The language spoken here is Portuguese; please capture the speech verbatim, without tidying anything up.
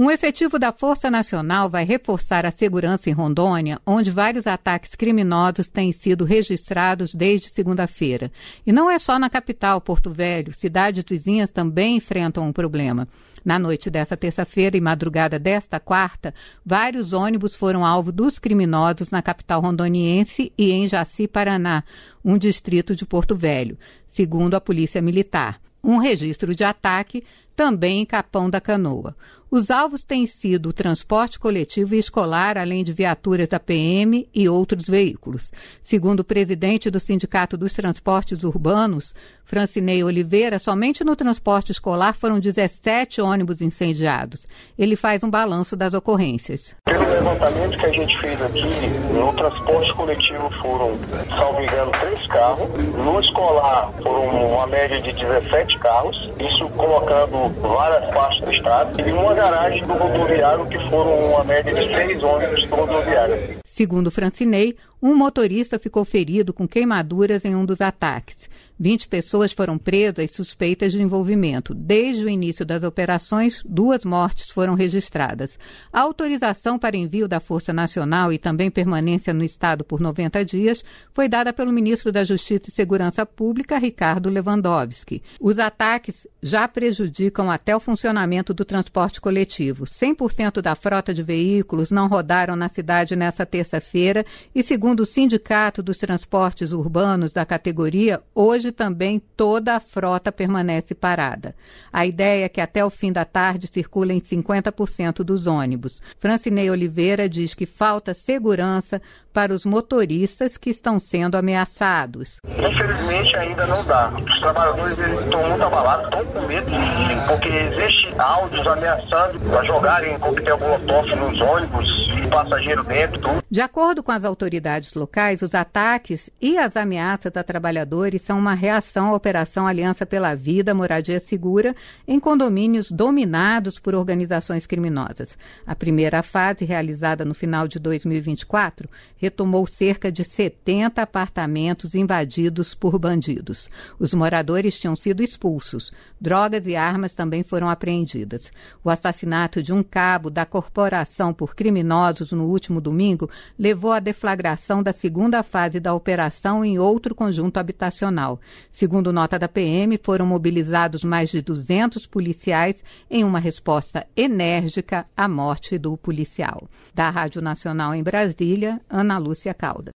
Um efetivo da Força Nacional vai reforçar a segurança em Rondônia, onde vários ataques criminosos têm sido registrados desde segunda-feira. E não é só na capital, Porto Velho. Cidades vizinhas também enfrentam um problema. Na noite dessa terça-feira e madrugada desta quarta, vários ônibus foram alvo dos criminosos na capital rondoniense e em Jaci, Paraná, um distrito de Porto Velho, segundo a Polícia Militar. Um registro de ataque também em Capão da Canoa. Os alvos têm sido o transporte coletivo e escolar, além de viaturas da P M e outros veículos. Segundo o presidente do Sindicato dos Transportes Urbanos, Francinei Oliveira, somente no transporte escolar foram dezessete ônibus incendiados. Ele faz um balanço das ocorrências. Pelo levantamento que a gente fez aqui, no transporte coletivo foram, salvo engano, três carros. No escolar foram uma média de dezessete carros, isso colocando várias partes do estado. E uma garagem do rodoviário, que foram uma média de seis ônibus do rodoviário. Segundo Francinei, um motorista ficou ferido com queimaduras em um dos ataques. vinte pessoas foram presas suspeitas de envolvimento. Desde o início das operações, duas mortes foram registradas. A autorização para envio da Força Nacional e também permanência no estado por noventa dias foi dada pelo ministro da Justiça e Segurança Pública, Ricardo Lewandowski. Os ataques já prejudicam até o funcionamento do transporte coletivo. cem por cento da frota de veículos não rodaram na cidade nessa terça-feira e, segundo o Sindicato dos Transportes Urbanos da categoria, hoje também toda a frota permanece parada. A ideia é que até o fim da tarde circulem cinquenta por cento dos ônibus. Francinei Oliveira diz que falta segurança para os motoristas que estão sendo ameaçados. Infelizmente ainda não dá. Os trabalhadores estão muito abalados, estão com medo, porque existe áudios ameaçando para jogarem coquetel molotov nos ônibus, passageiro dentro, tudo. De acordo com as autoridades locais, os ataques e as ameaças a trabalhadores são uma reação à Operação Aliança pela Vida, Moradia Segura, em condomínios dominados por organizações criminosas. A primeira fase, realizada no final de dois mil e vinte e quatro, retomou cerca de setenta apartamentos invadidos por bandidos. Os moradores tinham sido expulsos. Drogas e armas também foram apreendidas. O assassinato de um cabo da corporação por criminosos no último domingo levou à deflagração da segunda fase da operação em outro conjunto habitacional. Segundo nota da P M, foram mobilizados mais de duzentos policiais em uma resposta enérgica à morte do policial. Da Rádio Nacional em Brasília, Ana Lúcia Calda.